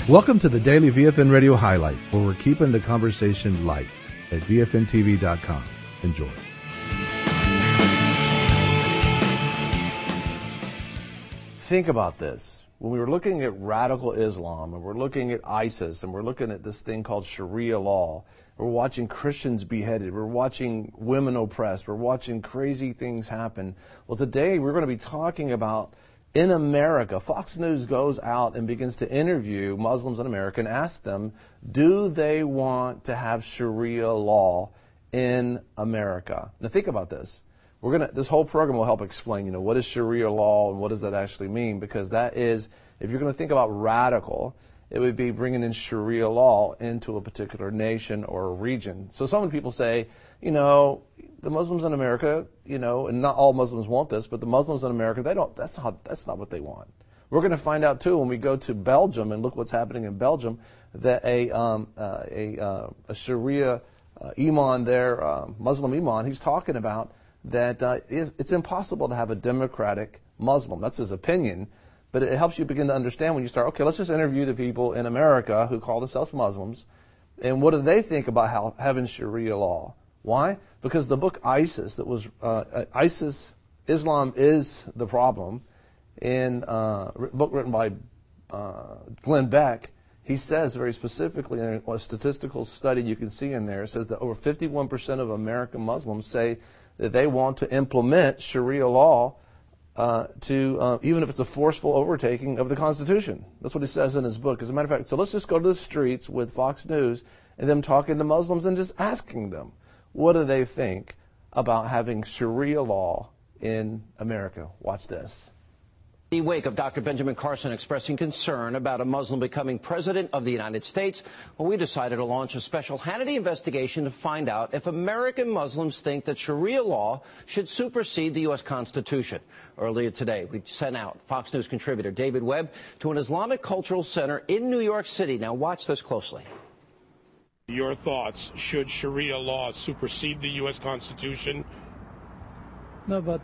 Welcome to the Daily VFN Radio Highlights, where we're keeping the conversation light at VFNTV.com. Enjoy. Think about this. When we were looking at radical Islam, and we're looking at ISIS, and we're looking at this thing called Sharia law, we're watching Christians beheaded, we're watching women oppressed, we're watching crazy things happen. Well, today we're going to be talking about in America. Fox News goes out and begins to interview Muslims in America and ask them, do they want to have Sharia law in America? Now think about this. This whole program will help explain, what is Sharia law and what does that actually mean? Because that is, if you're going to think about radical, it would be bringing in Sharia law into a particular nation or a region. So some people say, the Muslims in America, and not all Muslims want this, but the Muslims in America, that's not what they want. We're going to find out too when we go to Belgium and look what's happening in Belgium, that a Sharia imam there, Muslim imam, he's talking about that it's impossible to have a democratic Muslim. That's his opinion, but it helps you begin to understand when you start, okay, let's just interview the people in America who call themselves Muslims, and what do they think about having Sharia law? Why? Because the book ISIS, Islam is the Problem, in a book written by Glenn Beck, he says very specifically in a statistical study you can see in there, it says that over 51% of American Muslims say that they want to implement Sharia law even if it's a forceful overtaking of the Constitution. That's what he says in his book. As a matter of fact, so let's just go to the streets with Fox News and them talking to Muslims and just asking them, what do they think about having Sharia law in America? Watch this. In the wake of Dr. Benjamin Carson expressing concern about a Muslim becoming president of the United States, we decided to launch a special Hannity investigation to find out if American Muslims think that Sharia law should supersede the U.S. Constitution. Earlier today, we sent out Fox News contributor David Webb to an Islamic cultural center in New York City. Now watch this closely. Your thoughts, should Sharia law supersede the U.S. Constitution? No, but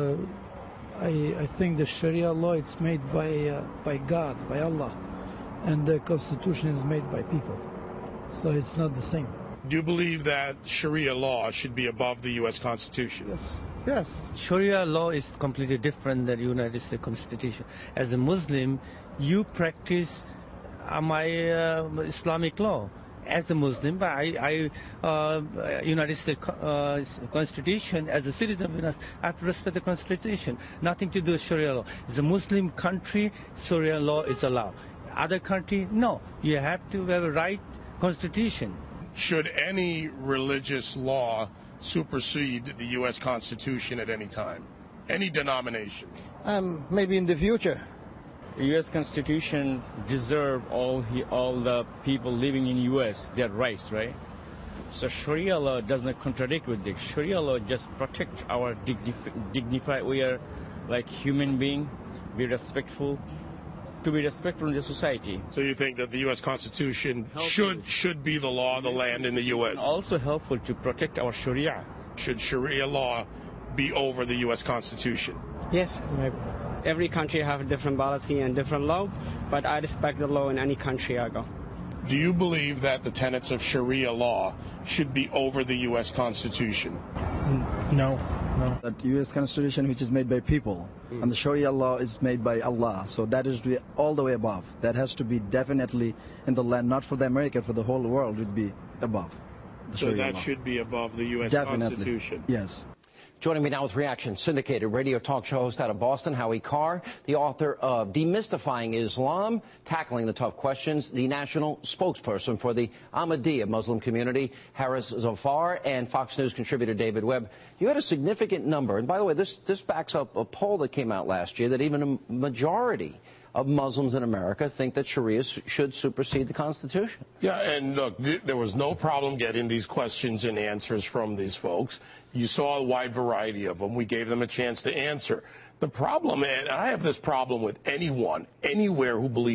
I think the Sharia law is made by God, by Allah, and the Constitution is made by people. So it's not the same. Do you believe that Sharia law should be above the U.S. Constitution? Yes. Yes. Sharia law is completely different than the United States Constitution. As a Muslim, you practice my Islamic law. As a Muslim, United States Constitution, as a citizen, I have to respect the Constitution. Nothing to do with Sharia law. It's a Muslim country, Sharia law is allowed. Other country, no. You have to have a right Constitution. Should any religious law supersede the U.S. Constitution at any time? Any denomination? Maybe in the future. The U.S. Constitution deserve all the people living in U.S. their rights, right? So Sharia law does not contradict with this. Sharia law just protect our dignified. We are like human being. Be respectful. To be respectful in the society. So you think that the U.S. Constitution should be the law of the land in the U.S. Also helpful to protect our Sharia. Should Sharia law be over the U.S. Constitution? Yes, maybe. Every country have a different policy and different law, but I respect the law in any country I go. Do you believe that the tenets of Sharia law should be over the U.S. Constitution? No. That U.S. Constitution, which is made by people, and the Sharia law is made by Allah, so that is all the way above. That has to be definitely in the land, not for the America, for the whole world, would be above. So that should be above the U.S. Constitution? Yes. Joining me now with reaction, syndicated radio talk show host out of Boston, Howie Carr, the author of Demystifying Islam, Tackling the Tough Questions, the national spokesperson for the Ahmadiyya Muslim community, Haris Zafar, and Fox News contributor David Webb. You had a significant number, and by the way, this backs up a poll that came out last year that even a majority of Muslims in America think that Sharia should supersede the Constitution. Yeah, and look, there was no problem getting these questions and answers from these folks. You saw a wide variety of them. We gave them a chance to answer. The problem, and I have this problem with anyone, anywhere who believes it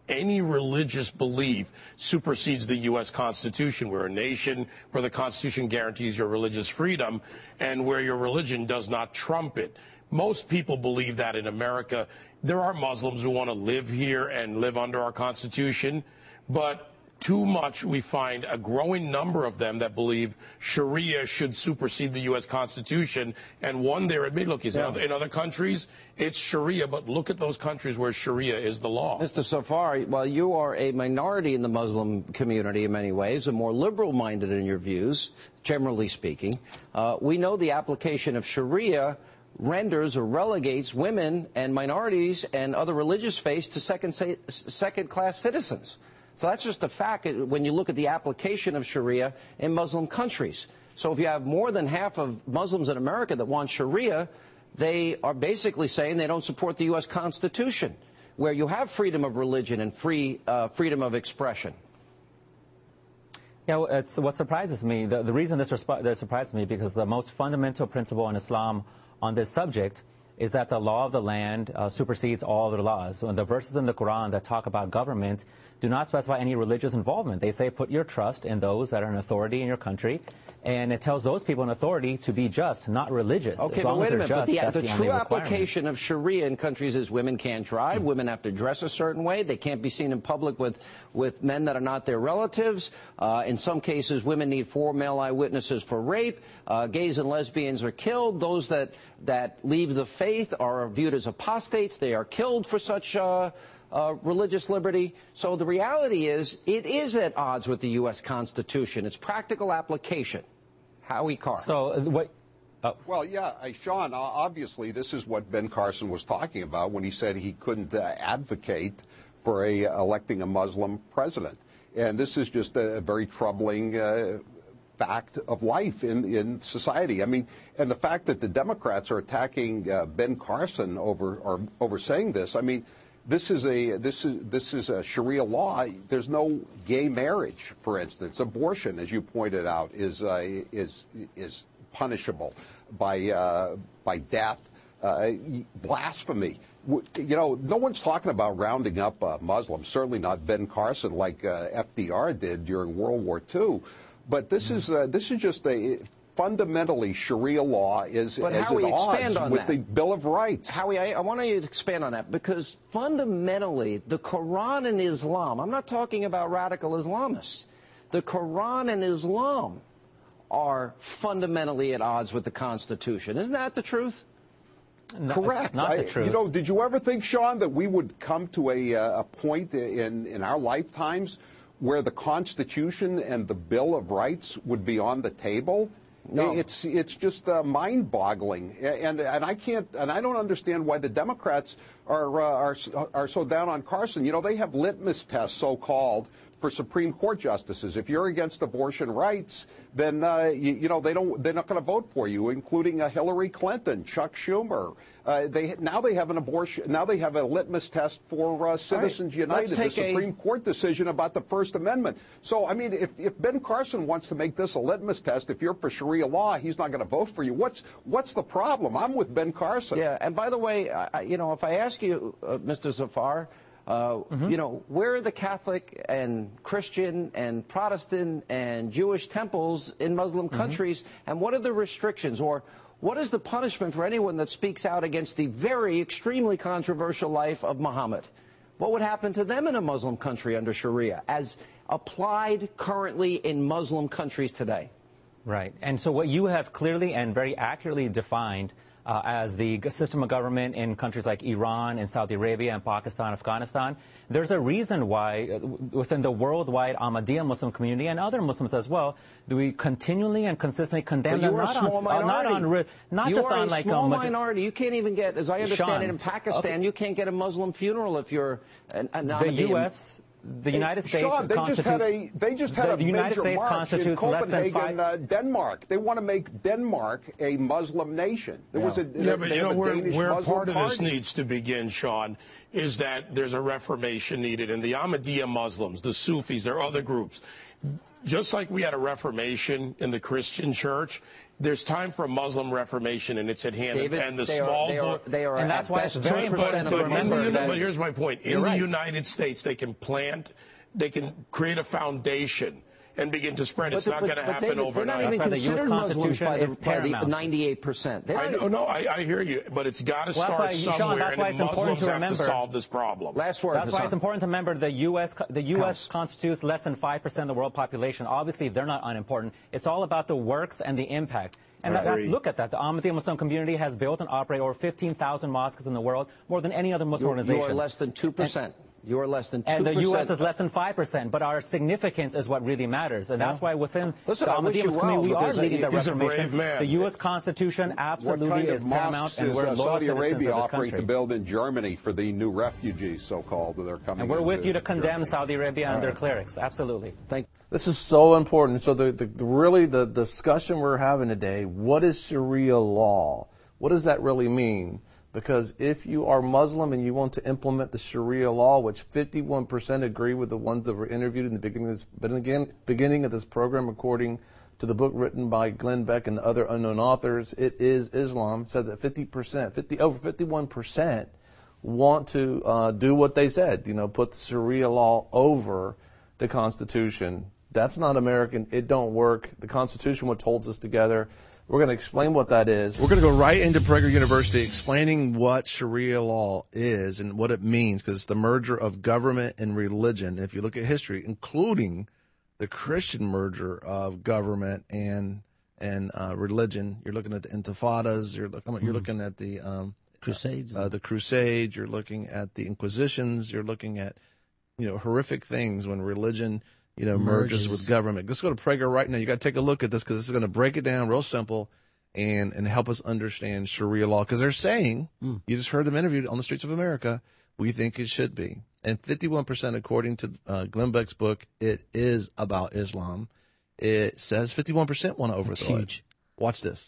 any religious belief supersedes the U.S. Constitution. We're a nation where the Constitution guarantees your religious freedom and where your religion does not trump it. Most people believe that in America. There are Muslims who want to live here and live under our Constitution, but too much we find a growing number of them that believe Sharia should supersede the U.S. Constitution. And one there admit, look, in other countries, it's Sharia, but look at those countries where Sharia is the law. Mr. Safar, while you are a minority in the Muslim community in many ways, and more liberal-minded in your views, generally speaking, we know the application of Sharia renders or relegates women and minorities and other religious faiths to second-class citizens. So that's just a fact when you look at the application of Sharia in Muslim countries. So if you have more than half of Muslims in America that want Sharia, they are basically saying they don't support the U.S. Constitution, where you have freedom of religion and freedom of expression. Yeah, well, it's what surprises me. The reason this surprises me because the most fundamental principle in Islam on this subject is that the law of the land supersedes all other laws. So in the verses in the Quran that talk about government do not specify any religious involvement. They say put your trust in those that are in authority in your country, and it tells those people in authority to be just, not religious. Okay, but wait a minute. But the true application of Sharia in countries is women can't drive, women have to dress a certain way, they can't be seen in public with men that are not their relatives. In some cases, women need 4 male eyewitnesses for rape. Gays and lesbians are killed. Those that leave the faith are viewed as apostates. They are killed for such religious liberty. So the reality is, it is at odds with the U.S. Constitution. It's practical application. Howie Carr. So what? Well, yeah, Sean, obviously this is what Ben Carson was talking about when he said he couldn't advocate for electing a Muslim president. And this is just a very troubling fact of life in society. I mean, and the fact that the Democrats are attacking Ben Carson over saying this, I mean, this is a Sharia law. There's no gay marriage, for instance. Abortion, as you pointed out, is punishable by death. Blasphemy. You know, no one's talking about rounding up Muslims. Certainly not Ben Carson, like FDR did during World War II. But this is just a fundamentally Sharia law is at odds with the Bill of Rights. Howie, I want you to expand on that, because fundamentally the Quran and Islam, I'm not talking about radical Islamists, the Quran and Islam are fundamentally at odds with the Constitution. Isn't that the truth? No, correct. It's not the truth. You know, did you ever think, Sean, that we would come to a point in our lifetimes where the Constitution and the Bill of Rights would be on the table? No. It's just mind-boggling, and I can't, and I don't understand why the Democrats are so down on Carson. You know, they have litmus tests, so-called, for Supreme Court justices. If you're against abortion rights, then you know they're not going to vote for you, including Hillary Clinton, Chuck Schumer. Now they have a litmus test for Citizens United, the Supreme Court decision about the First Amendment. So I mean, if Ben Carson wants to make this a litmus test, if you're for Sharia law, he's not going to vote for you. What's the problem? I'm with Ben Carson. Yeah, and by the way, you know, if I ask you, Mr. Zafar, you know, where are the Catholic and Christian and Protestant and Jewish temples in Muslim countries, and what are the restrictions, or what is the punishment for anyone that speaks out against the very extremely controversial life of Muhammad? What would happen to them in a Muslim country under Sharia as applied currently in Muslim countries today? Right. And so what you have clearly and very accurately defined as the system of government in countries like Iran and Saudi Arabia and Pakistan, Afghanistan, there's a reason why within the worldwide Ahmadiyya Muslim community and other Muslims as well, do we continually and consistently condemn them not just on like a small minority. You can't even get, as I understand it, in Pakistan, you can't get a Muslim funeral if you're an Ahmadiyya. The U.S. The United States constitutes. They just had a major march in Copenhagen, Denmark. They want to make Denmark a Muslim nation. There was a but you know where part of this needs to begin, Sean, is that there's a reformation needed, and the Ahmadiyya Muslims, the Sufis, there are other groups. Just like we had a reformation in the Christian church, There's time for Muslim reformation, and it's at hand. David, and the they small are and that's why it's very important to remember that. But here's my point. In the United States, they can create a foundation and begin to spread. It's not going to happen overnight. They're not even considered Muslims by the 98%. I hear you, but it's got to start somewhere, that's why it's important to remember. To solve this problem. Last word. That's why it's important to remember the U.S. constitutes less than 5% of the world population. Obviously, they're not unimportant. It's all about the works and the impact. And let's look at that. The Ahmadiyya Muslim community has built and operate over 15,000 mosques in the world, more than any other Muslim organization. You are less than 2%. You're less than 2%. And the U.S. is less than 5%, but our significance is what really matters. And that's why within the Ahmadiyya Muslim community, we are leading the reformation. The U.S. Constitution absolutely is paramount, and we're loyal citizens of this country. Saudi Arabia offering to build in Germany for the new refugees, so-called, that are coming? And we're with you to condemn Saudi Arabia and their clerics. Absolutely. This is so important. So the discussion we're having today, what is Sharia law? What does that really mean? Because if you are Muslim and you want to implement the Sharia law, which 51% agree with the ones that were interviewed in the beginning of this program, according to the book written by Glenn Beck and other unknown authors, it is Islam, said that over 51% want to do what they said, put the Sharia law over the Constitution. That's not American. It don't work. The Constitution, what holds us together. We're going to explain what that is. We're going to go right into Prager University explaining what Sharia law is and what it means, because it's the merger of government and religion. If you look at history, including the Christian merger of government and religion, you're looking at the Intifadas, you're looking at the Crusades. The Crusades, you're looking at the Inquisitions, you're looking at horrific things when religion merges with government. Let's go to Prager right now. You got to take a look at this, because this is going to break it down real simple and help us understand Sharia law. Because they're saying, you just heard them interviewed on the streets of America, we think it should be. And 51%, according to Glenn Beck's book, it is about Islam. It says 51% want to overthrow it. Watch this.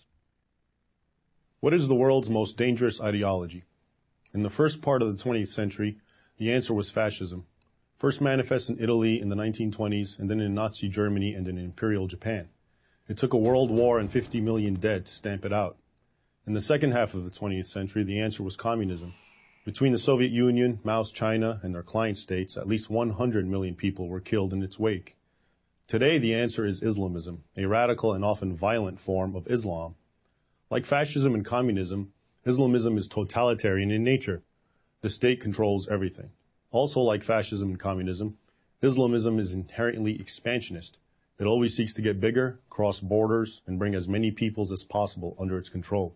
What is the world's most dangerous ideology? In the first part of the 20th century, the answer was fascism. First manifest in Italy in the 1920s, and then in Nazi Germany and in Imperial Japan. It took a world war and 50 million dead to stamp it out. In the second half of the 20th century, the answer was communism. Between the Soviet Union, Mao's China, and their client states, at least 100 million people were killed in its wake. Today, the answer is Islamism, a radical and often violent form of Islam. Like fascism and communism, Islamism is totalitarian in nature. The state controls everything. Also, like fascism and communism, Islamism is inherently expansionist. It always seeks to get bigger, cross borders, and bring as many peoples as possible under its control.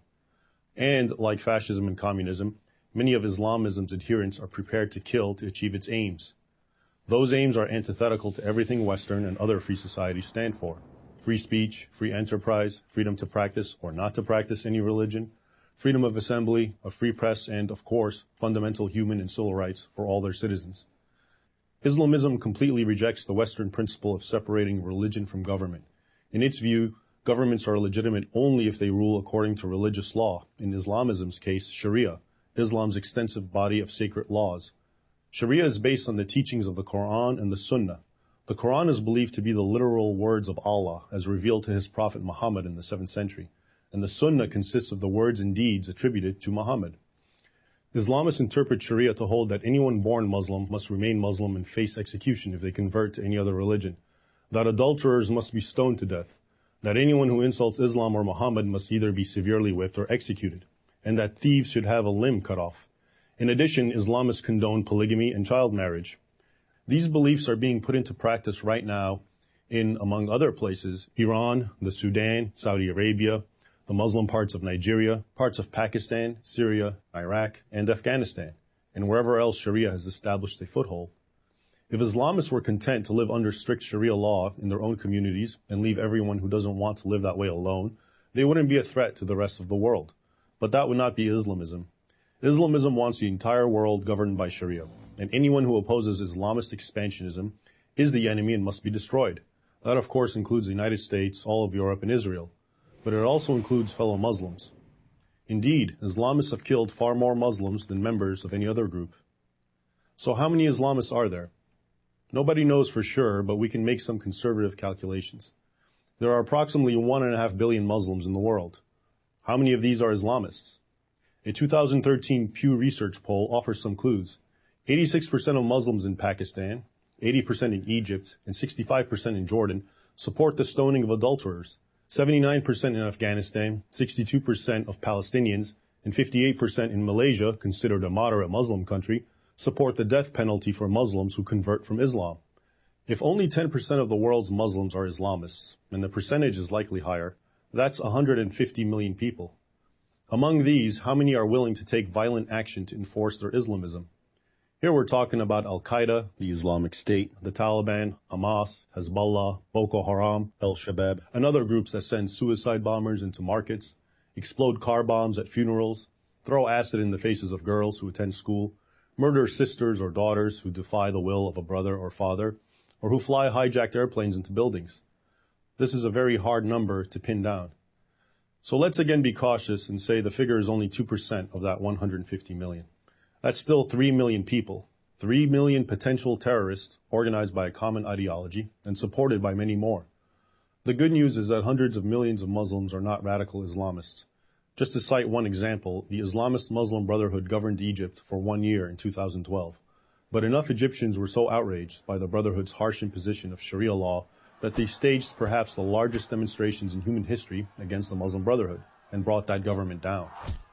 And, like fascism and communism, many of Islamism's adherents are prepared to kill to achieve its aims. Those aims are antithetical to everything Western and other free societies stand for. Free speech, free enterprise, freedom to practice or not to practice any religion, freedom of assembly, a free press, and, of course, fundamental human and civil rights for all their citizens. Islamism completely rejects the Western principle of separating religion from government. In its view, governments are legitimate only if they rule according to religious law, in Islamism's case, Sharia, Islam's extensive body of sacred laws. Sharia is based on the teachings of the Quran and the Sunnah. The Quran is believed to be the literal words of Allah, as revealed to his prophet Muhammad in the 7th century. And the Sunnah consists of the words and deeds attributed to Muhammad. Islamists interpret Sharia to hold that anyone born Muslim must remain Muslim and face execution if they convert to any other religion, that adulterers must be stoned to death, that anyone who insults Islam or Muhammad must either be severely whipped or executed, and that thieves should have a limb cut off. In addition, Islamists condone polygamy and child marriage. These beliefs are being put into practice right now in, among other places, Iran, the Sudan, Saudi Arabia, the Muslim parts of Nigeria, parts of Pakistan, Syria, Iraq, and Afghanistan, and wherever else Sharia has established a foothold. If Islamists were content to live under strict Sharia law in their own communities and leave everyone who doesn't want to live that way alone, they wouldn't be a threat to the rest of the world. But that would not be Islamism. Islamism wants the entire world governed by Sharia, and anyone who opposes Islamist expansionism is the enemy and must be destroyed. That, of course, includes the United States, all of Europe, and Israel. But it also includes fellow Muslims. Indeed, Islamists have killed far more Muslims than members of any other group. So how many Islamists are there? Nobody knows for sure, but we can make some conservative calculations. There are approximately 1.5 billion Muslims in the world. How many of these are Islamists? A 2013 Pew Research poll offers some clues. 86% of Muslims in Pakistan, 80% in Egypt, and 65% in Jordan support the stoning of adulterers. 79% in Afghanistan, 62% of Palestinians, and 58% in Malaysia, considered a moderate Muslim country, support the death penalty for Muslims who convert from Islam. If only 10% of the world's Muslims are Islamists, and the percentage is likely higher, that's 150 million people. Among these, how many are willing to take violent action to enforce their Islamism? Here we're talking about Al-Qaeda, the Islamic State, the Taliban, Hamas, Hezbollah, Boko Haram, Al-Shabaab, and other groups that send suicide bombers into markets, explode car bombs at funerals, throw acid in the faces of girls who attend school, murder sisters or daughters who defy the will of a brother or father, or who fly hijacked airplanes into buildings. This is a very hard number to pin down. So let's again be cautious and say the figure is only 2% of that 150 million. That's still 3 million people, 3 million potential terrorists organized by a common ideology and supported by many more. The good news is that hundreds of millions of Muslims are not radical Islamists. Just to cite one example, the Islamist Muslim Brotherhood governed Egypt for 1 year in 2012. But enough Egyptians were so outraged by the Brotherhood's harsh imposition of Sharia law that they staged perhaps the largest demonstrations in human history against the Muslim Brotherhood and brought that government down.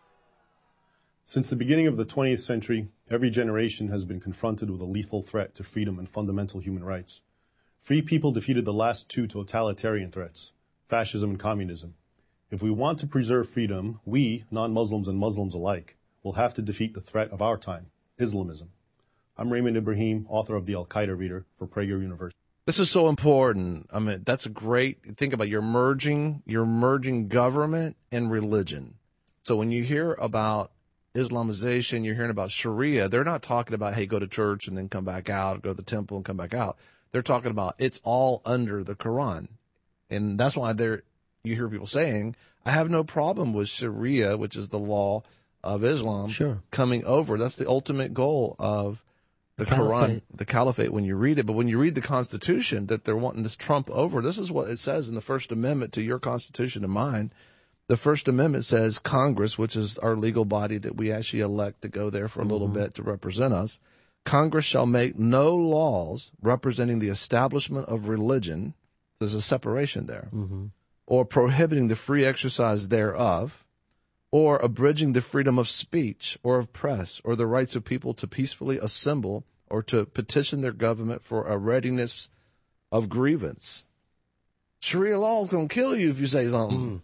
Since the beginning of the 20th century, every generation has been confronted with a lethal threat to freedom and fundamental human rights. Free people defeated the last two totalitarian threats, fascism and communism. If we want to preserve freedom, we, non-Muslims and Muslims alike, will have to defeat the threat of our time, Islamism. I'm Raymond Ibrahim, author of the Al-Qaeda Reader for Prager University. This is so important. I mean, that's a great, think about you're merging government and religion. So when you hear about Islamization, you're hearing about Sharia, they're not talking about, hey, go to church and then come back out, go to the temple and come back out. They're talking about it's all under the Quran. And that's why you hear people saying, I have no problem with Sharia, which is the law of Islam, coming over. That's the ultimate goal of the Quran, the Caliphate, when you read it. But when you read the Constitution that they're wanting this Trump over, this is what it says in the First Amendment to your Constitution and mine. The First Amendment says Congress, which is our legal body that we actually elect to go there for a little bit to represent us, Congress shall make no laws representing the establishment of religion, there's a separation there, or prohibiting the free exercise thereof, or abridging the freedom of speech or of press or the rights of people to peacefully assemble or to petition their government for a readiness of grievance. Sharia law is going to kill you if you say something.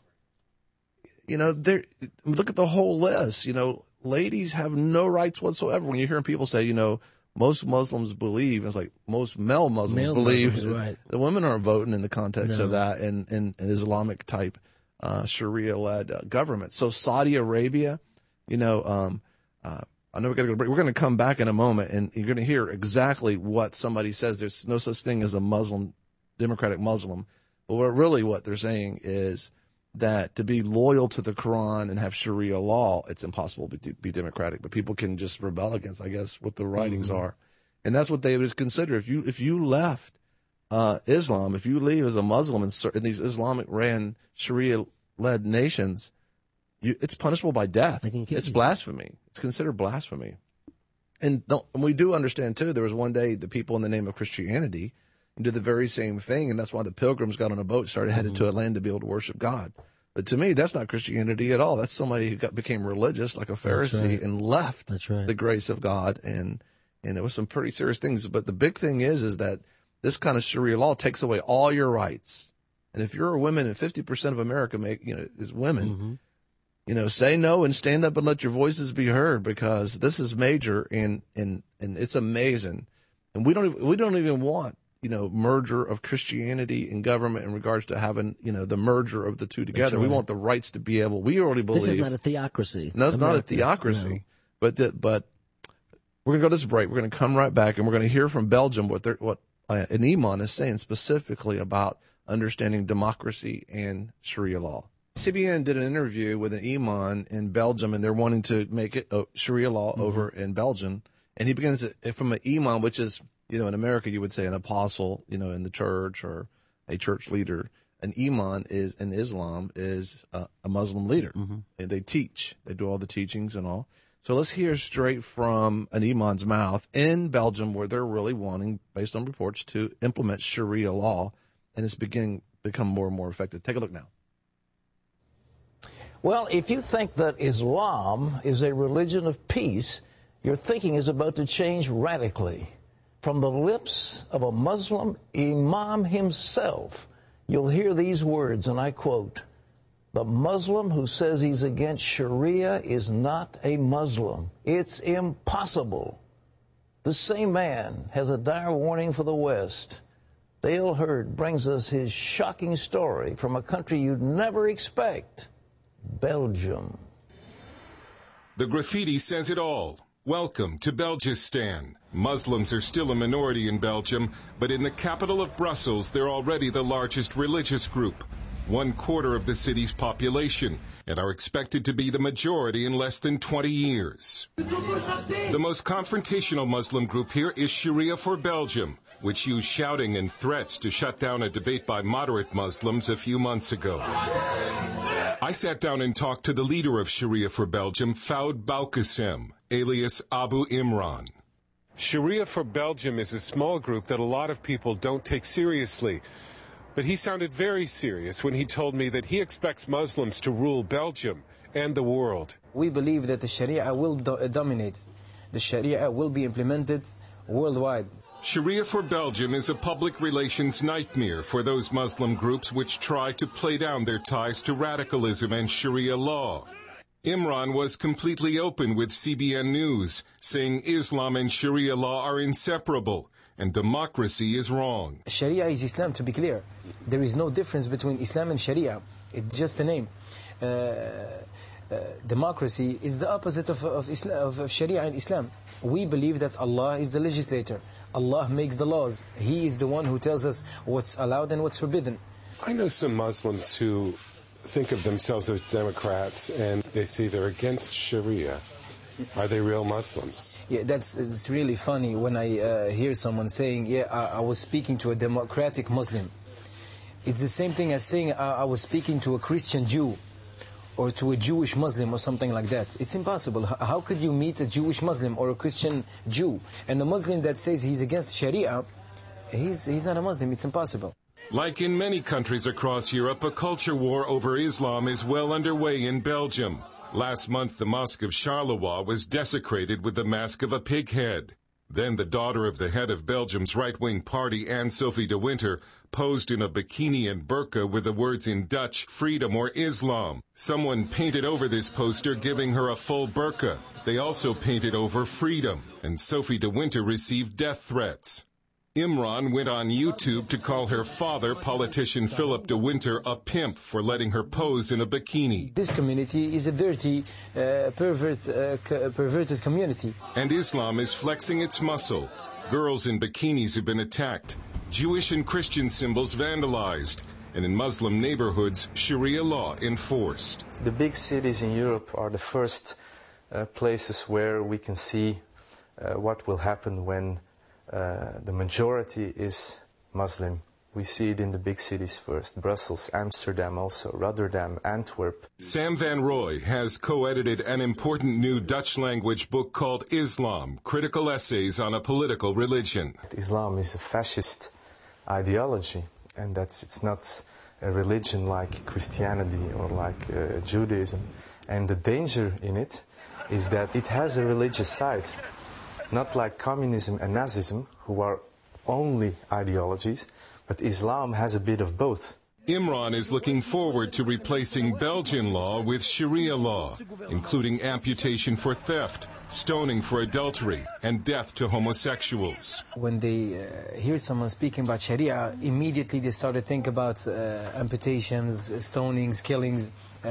You know, look at the whole list. You know, ladies have no rights whatsoever. When you're hearing people say, you know, most Muslims believe, it's like most male Muslims believe the women aren't voting in the context of that in Islamic type Sharia-led government. So Saudi Arabia, you know, I know we're going to come back in a moment, and you're going to hear exactly what somebody says. There's no such thing as a Muslim, democratic Muslim. But what they're saying is that to be loyal to the Quran and have Sharia law, it's impossible to be democratic. But people can just rebel against, I guess, what the writings are. And that's what they would consider. If you left Islam, if you leave as a Muslim in these Islamic-ran Sharia-led nations, it's punishable by death. It's blasphemy. It's considered blasphemy. And we do understand, too, there was one day the people in the name of Christianity did the very same thing, and that's why the pilgrims got on a boat, started headed to a land to be able to worship God. But to me, that's not Christianity at all. That's somebody who became religious, like a Pharisee, and left the grace of God, and there was some pretty serious things. But the big thing is that this kind of Sharia law takes away all your rights. And if you're a woman, and 50% of America is women, you know, say no and stand up and let your voices be heard, because this is major and it's amazing. And we don't even want, you know, merger of Christianity and government in regards to having, you know, the merger of the two together. We want the rights to be able. We already believe this is not a theocracy. No, it's not a theocracy. No. But we're gonna go to this break. We're gonna come right back, and we're gonna hear from Belgium what an imam is saying specifically about understanding democracy and Sharia law. CBN did an interview with an imam in Belgium, and they're wanting to make it Sharia law over in Belgium. And he begins from an imam, which is, you know, in America you would say an apostle, you know, in the church, or a church leader. an imam is in Islam is a Muslim leader. And they teach. They do all the teachings and all. So let's hear straight from an imam's mouth in Belgium, where they're really wanting, based on reports, to implement Sharia law, and it's become more and more effective. Take a look now. Well, if you think that Islam is a religion of peace, your thinking is about to change radically. From the lips of a Muslim imam himself, you'll hear these words, and I quote, "The Muslim who says he's against Sharia is not a Muslim. It's impossible." The same man has a dire warning for the West. Dale Hurd brings us his shocking story from a country you'd never expect, Belgium. The graffiti says it all. Welcome to Belgistan. Muslims are still a minority in Belgium, but in the capital of Brussels, they're already the largest religious group, 1/4 of the city's population, and are expected to be the majority in less than 20 years. The most confrontational Muslim group here is Sharia for Belgium, which used shouting and threats to shut down a debate by moderate Muslims a few months ago. I sat down and talked to the leader of Sharia for Belgium, Fouad Boukassem, alias Abu Imran. Sharia for Belgium is a small group that a lot of people don't take seriously. But he sounded very serious when he told me that he expects Muslims to rule Belgium and the world. We believe that the Sharia will dominate. The Sharia will be implemented worldwide. Sharia for Belgium is a public relations nightmare for those Muslim groups which try to play down their ties to radicalism and Sharia law. Imran was completely open with CBN News, saying Islam and Sharia law are inseparable and democracy is wrong. Sharia is Islam, to be clear. There is no difference between Islam and Sharia. It's just a name. Democracy is the opposite of Sharia and Islam. We believe that Allah is the legislator. Allah makes the laws. He is the one who tells us what's allowed and what's forbidden. I know some Muslims who think of themselves as Democrats and they say they're against Sharia. Are they real Muslims? Yeah, it's really funny when I hear someone saying, yeah, I was speaking to a democratic Muslim. It's the same thing as saying I was speaking to a Christian Jew or to a Jewish Muslim or something like that. It's impossible. How could you meet a Jewish Muslim or a Christian Jew? And a Muslim that says he's against Sharia, he's not a Muslim. It's impossible. Like in many countries across Europe, a culture war over Islam is well underway in Belgium. Last month, the Mosque of Charleroi was desecrated with the mask of a pig head. Then the daughter of the head of Belgium's right-wing party, Anne-Sophie de Winter, posed in a bikini and burqa with the words in Dutch, freedom or Islam. Someone painted over this poster, giving her a full burqa. They also painted over freedom, and Sophie de Winter received death threats. Imran went on YouTube to call her father, politician Philip de Winter, a pimp for letting her pose in a bikini. This community is a dirty, perverted community. And Islam is flexing its muscle. Girls in bikinis have been attacked, Jewish and Christian symbols vandalized, and in Muslim neighborhoods, Sharia law enforced. The big cities in Europe are the first places where we can see what will happen when the majority is Muslim. We see it in the big cities first, Brussels, Amsterdam also, Rotterdam, Antwerp. Sam van Rooij has co-edited an important new Dutch-language book called Islam, Critical Essays on a Political Religion. Islam is a fascist ideology, and it's not a religion like Christianity or like Judaism. And the danger in it is that it has a religious side. Not like communism and Nazism, who are only ideologies, but Islam has a bit of both. Imran is looking forward to replacing Belgian law with Sharia law, including amputation for theft, stoning for adultery, and death to homosexuals. When they hear someone speaking about Sharia, immediately they start to think about amputations, stonings, killings.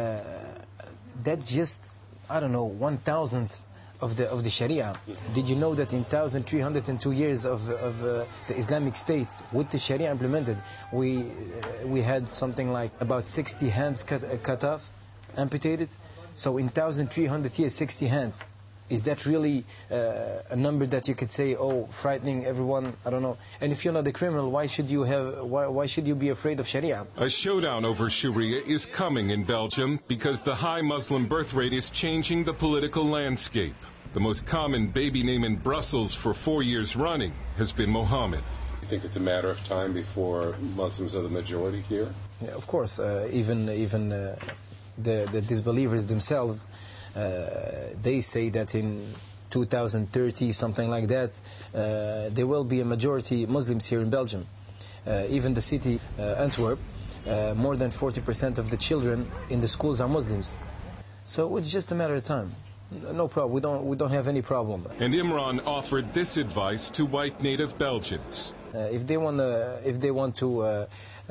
That's just, I don't know, 1,000th of the Sharia. Did you know that in 1,302 years of the Islamic State, with the Sharia implemented, we had something like about 60 hands cut off, amputated? So in 1,300 years, 60 hands. Is that really a number that you could say, oh, frightening everyone? I don't know. And if you're not a criminal, why should you be afraid of Sharia? A showdown over Sharia is coming in Belgium because the high Muslim birth rate is changing the political landscape. The most common baby name in Brussels for 4 years running has been Mohammed. You think it's a matter of time before Muslims are the majority here? Yeah, of course. Even the disbelievers themselves, they say that in 2030, something like that, there will be a majority Muslims here in Belgium. Even the city, Antwerp, more than 40% of the children in the schools are Muslims. So it's just a matter of time. No problem. We don't have any problem. And Imran offered this advice to white native Belgians. If they want to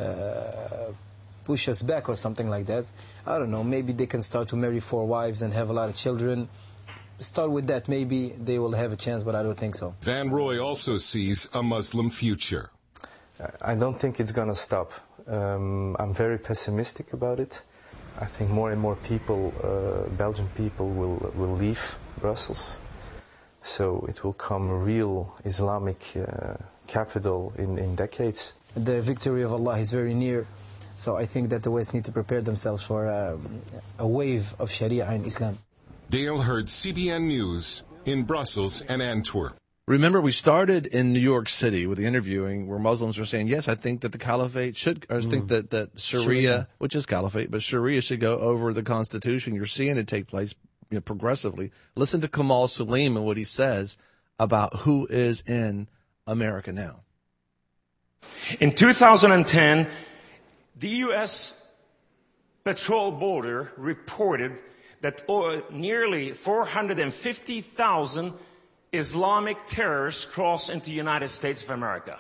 push us back or something like that, I don't know, maybe they can start to marry 4 wives and have a lot of children. Start with that, maybe they will have a chance, but I don't think so. Van Roy also sees a Muslim future. I don't think it's going to stop. I'm very pessimistic about it. I think more and more people, Belgian people, will leave Brussels. So it will come a real Islamic capital in decades. The victory of Allah is very near. So I think that the West need to prepare themselves for a wave of Sharia in Islam. Dale Hurd, CBN News, in Brussels and Antwerp. Remember, we started in New York City with the interviewing where Muslims were saying, yes, I think that the caliphate should, or I think that Sharia, which is caliphate, but Sharia should go over the Constitution. You're seeing it take place progressively. Listen to Kamal Suleim and what he says about who is in America now. In 2010, the U.S. Patrol Border reported that nearly 450,000 Islamic terrorists crossed into the United States of America.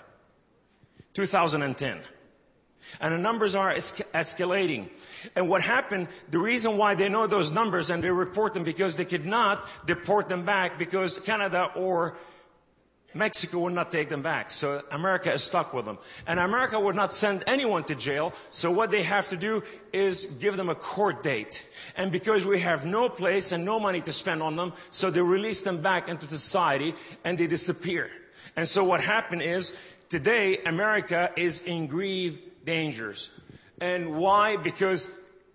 2010. And the numbers are escalating. And what happened, the reason why they know those numbers and they report them because they could not deport them back because Canada or Mexico would not take them back. So America is stuck with them. And America would not send anyone to jail. So what they have to do is give them a court date. And because we have no place and no money to spend on them, so they release them back into society and they disappear. And so what happened is today America is in grave dangers. And why? Because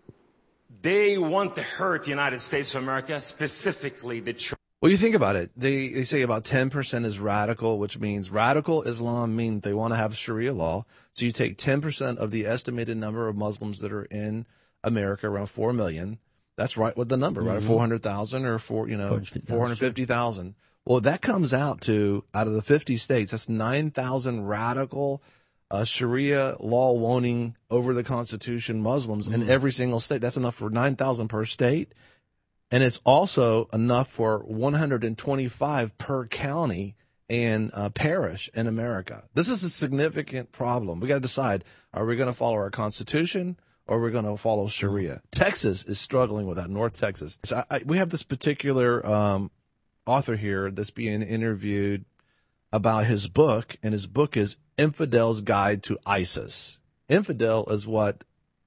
they want to hurt the United States of America, specifically the church. Well, you think about it. They say about 10% is radical, which means radical Islam means they want to have Sharia law. So you take 10% of the estimated number of Muslims that are in America, around 4 million. That's right with the number, right? 400,000 or 450,000. Well, that comes out to, out of the 50 states, that's 9,000 radical Sharia law wanting over the Constitution Muslims in every single state. That's enough for 9,000 per state. And it's also enough for 125 per county and parish in America. This is a significant problem. We got to decide, are we going to follow our Constitution or are we going to follow Sharia? Texas is struggling with that, North Texas. So we have this particular author here that's being interviewed about his book, and his book is Infidel's Guide to ISIS. Infidel is what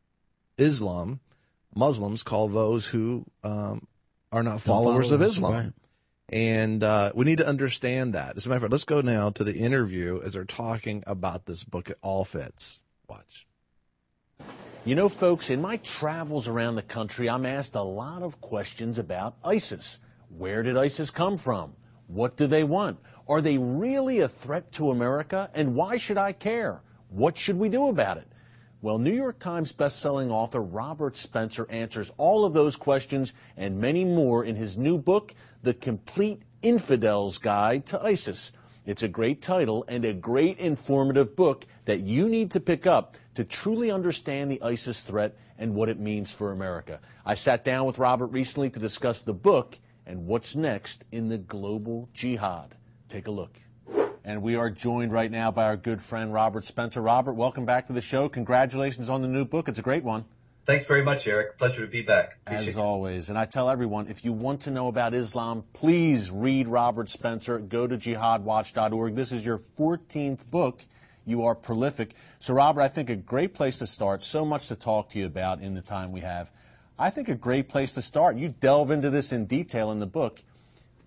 Muslims call those who are not followers of Islam. Right. And we need to understand that. As a matter of fact, let's go now to the interview as they're talking about this book. It all fits. Watch. You know, folks, in my travels around the country, I'm asked a lot of questions about ISIS. Where did ISIS come from? What do they want? Are they really a threat to America? And why should I care? What should we do about it? Well, New York Times bestselling author Robert Spencer answers all of those questions and many more in his new book, The Complete Infidel's Guide to ISIS. It's a great title and a great informative book that you need to pick up to truly understand the ISIS threat and what it means for America. I sat down with Robert recently to discuss the book and what's next in the global jihad. Take a look. And we are joined right now by our good friend, Robert Spencer. Robert, welcome back to the show. Congratulations on the new book. It's a great one. Thanks very much, Eric. Pleasure to be back. As always. And I tell everyone, if you want to know about Islam, please read Robert Spencer. Go to jihadwatch.org. This is your 14th book. You are prolific. So, Robert, I think a great place to start, so much to talk to you about in the time we have. I think a great place to start, you delve into this in detail in the book.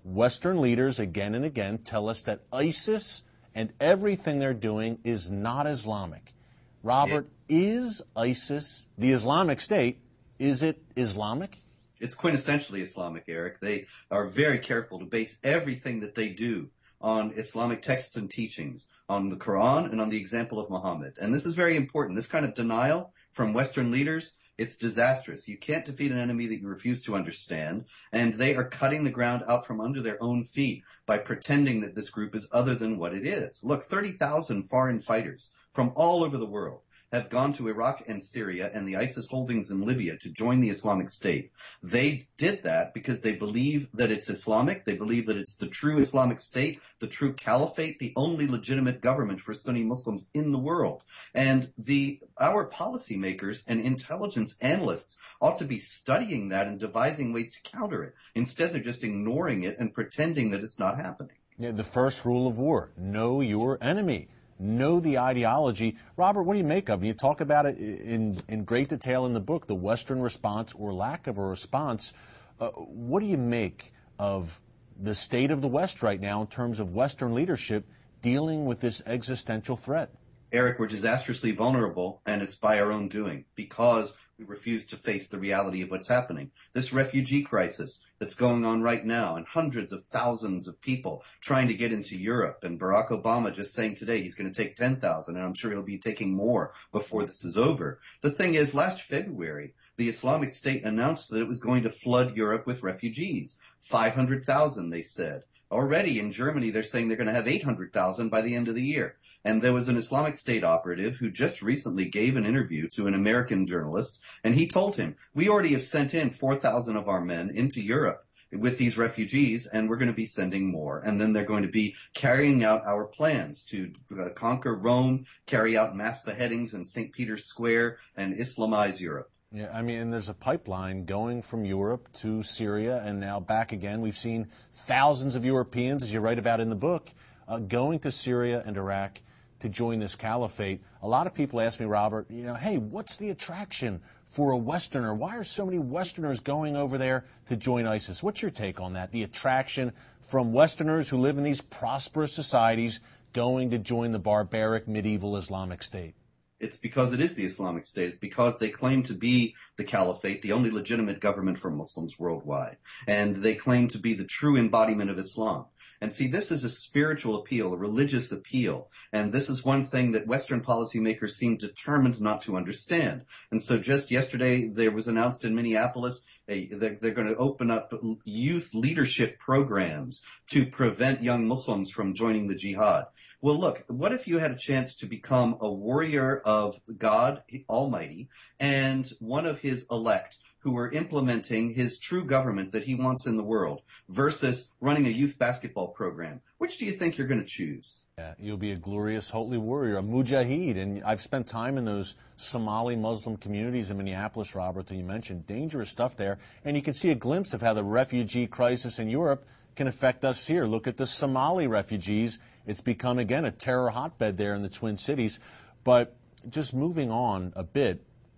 Western leaders again and again tell us that ISIS and everything they're doing is not Islamic. Robert, is ISIS, the Islamic State, is it Islamic? It's quintessentially Islamic, Eric. They are very careful to base everything that they do on Islamic texts and teachings, on the Quran and on the example of Muhammad. And this is very important. This kind of denial from Western leaders, it's disastrous. You can't defeat an enemy that you refuse to understand, and they are cutting the ground out from under their own feet by pretending that this group is other than what it is. Look, 30,000 foreign fighters from all over the world have gone to Iraq and Syria and the ISIS holdings in Libya to join the Islamic State. They did that because they believe that it's Islamic. They believe that it's the true Islamic State, the true caliphate, the only legitimate government for Sunni Muslims in the world. And our policymakers and intelligence analysts ought to be studying that and devising ways to counter it. Instead, they're just ignoring it and pretending that it's not happening. Yeah, the first rule of war, know your enemy. Know the ideology. Robert, what do you make of it? You talk about it in great detail in the book, the Western response or lack of a response. What do you make of the state of the West right now in terms of Western leadership dealing with this existential threat? Eric, we're disastrously vulnerable, and it's by our own doing, because we refuse to face the reality of what's happening. This refugee crisis that's going on right now, and hundreds of thousands of people trying to get into Europe, and Barack Obama just saying today he's going to take 10,000, and I'm sure he'll be taking more before this is over. The thing is, last February, the Islamic State announced that it was going to flood Europe with refugees. 500,000, they said. Already in Germany, they're saying they're going to have 800,000 by the end of the year. And there was an Islamic State operative who just recently gave an interview to an American journalist, and he told him, we already have sent in 4,000 of our men into Europe with these refugees, and we're going to be sending more. And then they're going to be carrying out our plans to conquer Rome, carry out mass beheadings in St. Peter's Square, and Islamize Europe. Yeah, I mean, and there's a pipeline going from Europe to Syria and now back again. We've seen thousands of Europeans, as you write about in the book, going to Syria and Iraq to join this caliphate. A lot of people ask me, Robert, hey, what's the attraction for a Westerner? Why are so many Westerners going over there to join ISIS? What's your take on that? The attraction from Westerners who live in these prosperous societies going to join the barbaric medieval Islamic State? It's because it is the Islamic State. It's because they claim to be the caliphate, the only legitimate government for Muslims worldwide. And they claim to be the true embodiment of Islam. And see, this is a spiritual appeal, a religious appeal. And this is one thing that Western policymakers seem determined not to understand. And so just yesterday, there was announced in Minneapolis, they're going to open up youth leadership programs to prevent young Muslims from joining the jihad. Well, look, what if you had a chance to become a warrior of God Almighty and one of his elect who are implementing his true government that he wants in the world versus running a youth basketball program? Which do you think you're going to choose? Yeah, you'll be a glorious holy warrior, a mujahid. And I've spent time in those Somali Muslim communities in Minneapolis, Robert, that you mentioned. Dangerous stuff there. And you can see a glimpse of how the refugee crisis in Europe can affect us here. Look at the Somali refugees. It's become, again, a terror hotbed there in the Twin Cities. But just moving on a bit,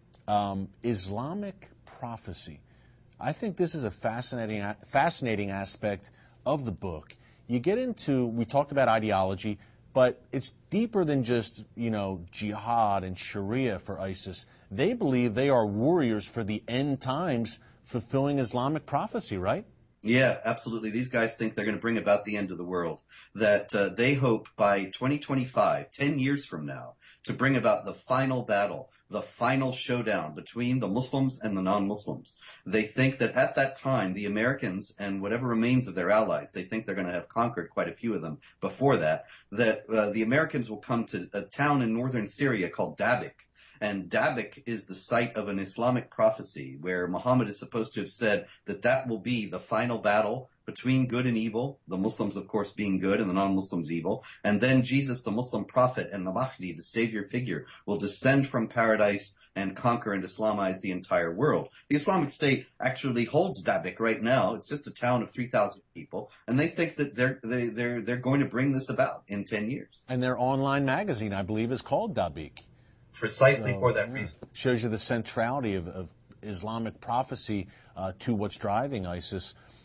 Islamic prophecy. I think this is a fascinating aspect of the book. You get into, we talked about ideology, but it's deeper than just, jihad and Sharia for ISIS. They believe they are warriors for the end times, fulfilling Islamic prophecy, right? Yeah, absolutely. These guys think they're going to bring about the end of the world, that they hope by 2025, 10 years from now, to bring about the final battle, the final showdown between the Muslims and the non-Muslims. They think that at that time, the Americans and whatever remains of their allies, they think they're going to have conquered quite a few of them before that, that the Americans will come to a town in northern Syria called Dabiq. And Dabiq is the site of an Islamic prophecy where Muhammad is supposed to have said that that will be the final battle between good and evil, the Muslims, of course, being good and the non-Muslims evil. And then Jesus, the Muslim prophet, and the Mahdi, the savior figure, will descend from paradise and conquer and Islamize the entire world. The Islamic State actually holds Dabiq right now. It's just a town of 3,000 people, and they think that they're going to bring this about in 10 years. And their online magazine, I believe, is called Dabiq. Precisely for that reason. Shows you the centrality of Islamic prophecy to what's driving ISIS.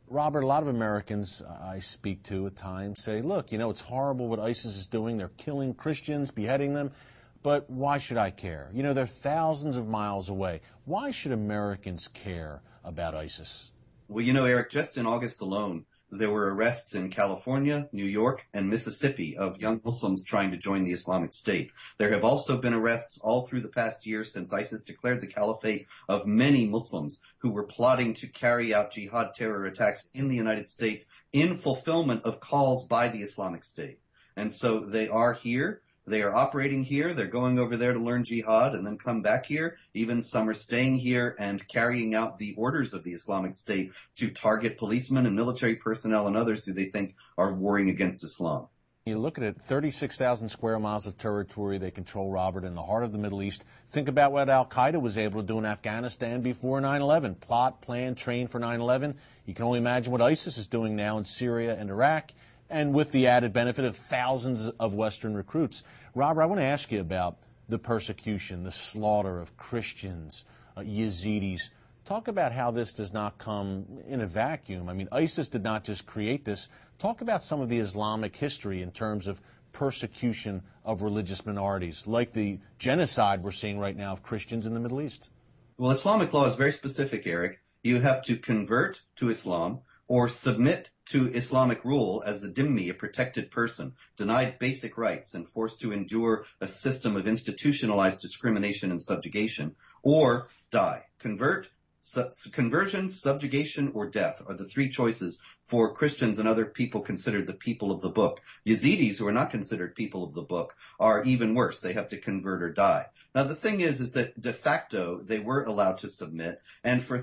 Robert, a lot of Americans I speak to at times say, look, it's horrible what ISIS is doing. They're killing Christians, beheading them. But why should I care? They're thousands of miles away. Why should Americans care about ISIS? Well, Eric, just in August alone, there were arrests in California, New York, and Mississippi of young Muslims trying to join the Islamic State. There have also been arrests all through the past year since ISIS declared the caliphate of many Muslims who were plotting to carry out jihad terror attacks in the United States in fulfillment of calls by the Islamic State. And so they are here. They are operating here. They're going over there to learn jihad and then come back here. Even some are staying here and carrying out the orders of the Islamic State to target policemen and military personnel and others who they think are warring against Islam. You look at it, 36,000 square miles of territory they control, Robert, in the heart of the Middle East. Think about what al-Qaeda was able to do in Afghanistan before 9/11. Plot, plan, train for 9/11. You can only imagine what ISIS is doing now in Syria and Iraq, and with the added benefit of thousands of Western recruits. Robert, I want to ask you about the persecution, the slaughter of Christians, Yazidis. Talk about how this does not come in a vacuum. I mean, ISIS did not just create this. Talk about some of the Islamic history in terms of persecution of religious minorities, like the genocide we're seeing right now of Christians in the Middle East. Well, Islamic law is very specific, Eric. You have to convert to Islam or submit to Islamic rule as a dhimmi, a protected person, denied basic rights and forced to endure a system of institutionalized discrimination and subjugation, or die. Conversion, subjugation, or death are the three choices for Christians and other people considered the people of the book. Yazidis, who are not considered people of the book, are even worse. They have to convert or die. Now, the thing is that de facto, they were allowed to submit, and for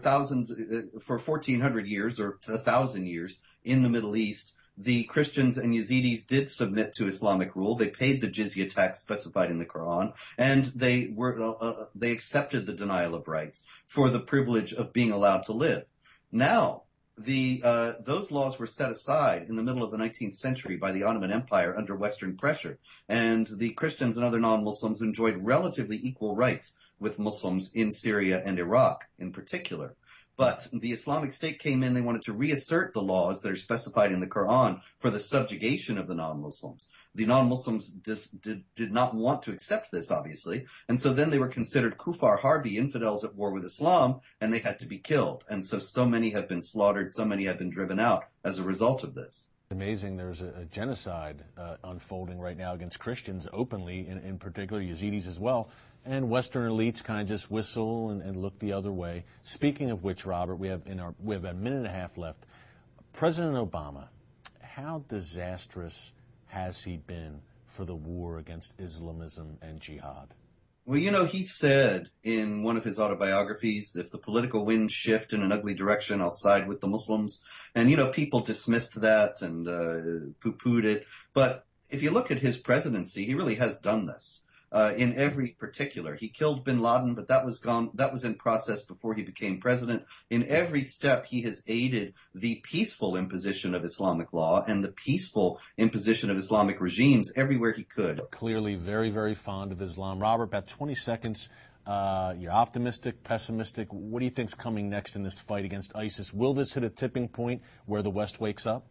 1,400 years or 1,000 years in the Middle East, the Christians and Yazidis did submit to Islamic rule. They paid the jizya tax specified in the Quran, and they accepted the denial of rights for the privilege of being allowed to live. Now, those laws were set aside in the middle of the 19th century by the Ottoman Empire under Western pressure, and the Christians and other non-Muslims enjoyed relatively equal rights with Muslims in Syria and Iraq in particular. But the Islamic State came in, they wanted to reassert the laws that are specified in the Quran for the subjugation of the non-Muslims. The non-Muslims did not want to accept this, obviously, and so then they were considered kuffar harbi, infidels at war with Islam, and they had to be killed. And so many have been slaughtered, so many have been driven out as a result of this. Amazing. There's a genocide unfolding right now against Christians openly, in particular Yazidis as well. And Western elites kind of just whistle and look the other way. Speaking of which, Robert, we have about a minute and a half left. President Obama, how disastrous has he been for the war against Islamism and jihad? Well, he said in one of his autobiographies, if the political winds shift in an ugly direction, I'll side with the Muslims. And, people dismissed that and poo-pooed it. But if you look at his presidency, he really has done this. In every particular. He killed bin Laden, but that was in process before he became president. In every step, he has aided the peaceful imposition of Islamic law and the peaceful imposition of Islamic regimes everywhere he could. Clearly very, very fond of Islam. Robert, about 20 seconds. You're optimistic, pessimistic. What do you think's coming next in this fight against ISIS? Will this hit a tipping point where the West wakes up?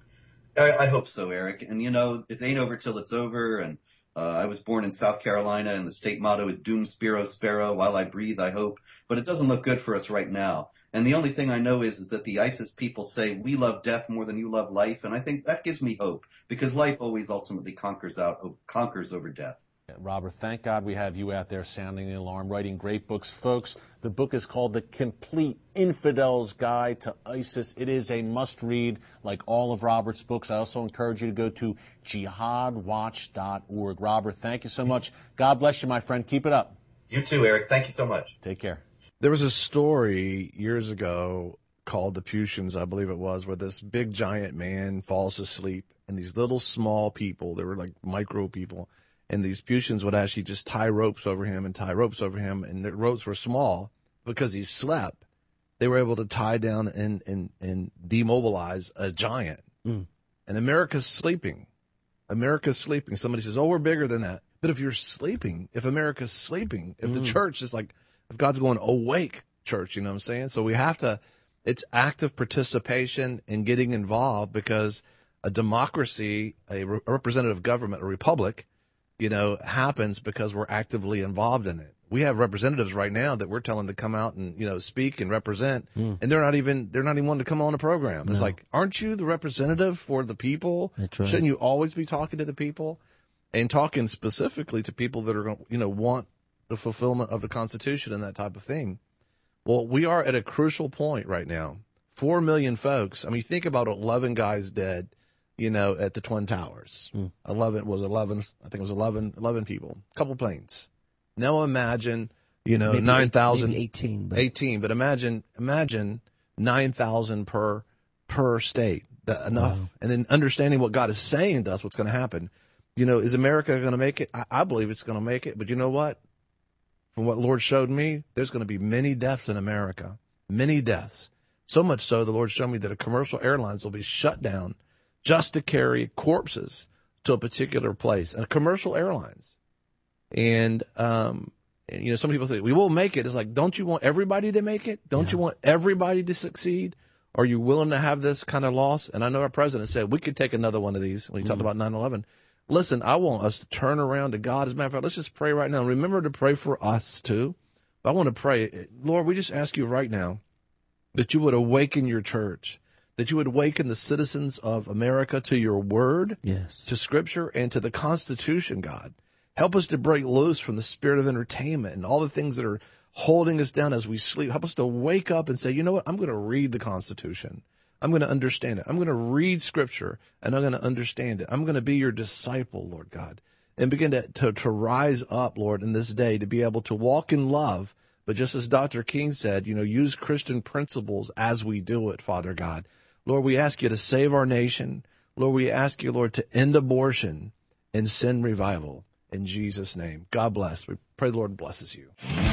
I hope so, Eric. And, it ain't over till it's over, and I was born in South Carolina, and the state motto is Dum Spiro Spero, while I breathe, I hope. But it doesn't look good for us right now. And the only thing I know is that the ISIS people say, we love death more than you love life. And I think that gives me hope, because life always ultimately conquers over death. Robert, thank God we have you out there sounding the alarm, writing great books. Folks, the book is called The Complete Infidel's Guide to ISIS. It is a must-read, like all of Robert's books. I also encourage you to go to jihadwatch.org. Robert, thank you so much. God bless you, my friend. Keep it up. You too, Eric. Thank you so much. Take care. There was a story years ago called The Putians, I believe it was, where this big giant man falls asleep, and these little small people, they were like micro people, and these Putians would actually just tie ropes over him, and the ropes were small because he slept. They were able to tie down and demobilize a giant. And America's sleeping. Somebody says, we're bigger than that. But if you're sleeping, if America's sleeping, if the church is like, if God's going, awake, church, you know what I'm saying? So we have to It's active participation in getting involved, because a democracy, a representative government, a republic, happens because we're actively involved in it. We have representatives right now that we're telling to come out and, speak and represent, and they're not even wanting to come on the program. It's like, aren't you the representative for the people? That's right. Shouldn't you always be talking to the people and talking specifically to people that are going to, want the fulfillment of the Constitution and that type of thing? Well, we are at a crucial point right now. 4 million folks. I mean, think about 11 guys dead, at the Twin Towers. 11 people, a couple planes. Now imagine, 9,000. 18. But imagine 9,000 per state. Enough. Wow. And then understanding what God is saying to us, what's going to happen. Is America going to make it? I believe it's going to make it. But you know what? From what the Lord showed me, there's going to be many deaths in America. Many deaths. So much so, the Lord showed me that a commercial airlines will be shut down just to carry corpses to a particular place. And commercial airlines. And some people say, we will make it. It's like, don't you want everybody to make it? Don't you want everybody to succeed? Are you willing to have this kind of loss? And I know our president said we could take another one of these when he talked about 9/11. Listen, I want us to turn around to God. As a matter of fact, let's just pray right now. Remember to pray for us too. But I want to pray, Lord, we just ask you right now that you would awaken your church, that you would awaken the citizens of America to your word, to Scripture, and to the Constitution, God. Help us to break loose from the spirit of entertainment and all the things that are holding us down as we sleep. Help us to wake up and say, you know what, I'm going to read the Constitution. I'm going to understand it. I'm going to read Scripture, and I'm going to understand it. I'm going to be your disciple, Lord God, and begin to rise up, Lord, in this day to be able to walk in love. But just as Dr. King said, use Christian principles as we do it, Father God. Lord, we ask you to save our nation. Lord, we ask you, Lord, to end abortion and send revival. In Jesus' name. God bless. We pray the Lord blesses you.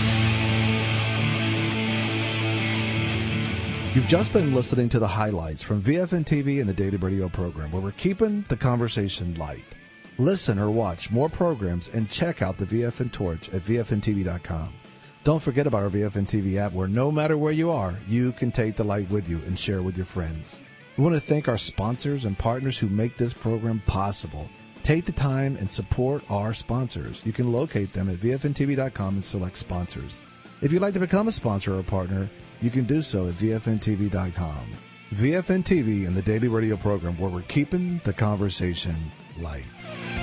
You've just been listening to the highlights from VFN TV and the Daily Radio program, where we're keeping the conversation light. Listen or watch more programs and check out the VFN Torch at VFNTV.com. Don't forget about our VFN TV app, where no matter where you are, you can take the light with you and share with your friends. We want to thank our sponsors and partners who make this program possible. Take the time and support our sponsors. You can locate them at VFNTV.com and select sponsors. If you'd like to become a sponsor or a partner, you can do so at VFNTV.com. VFN TV and the Daily Radio program, where we're keeping the conversation light.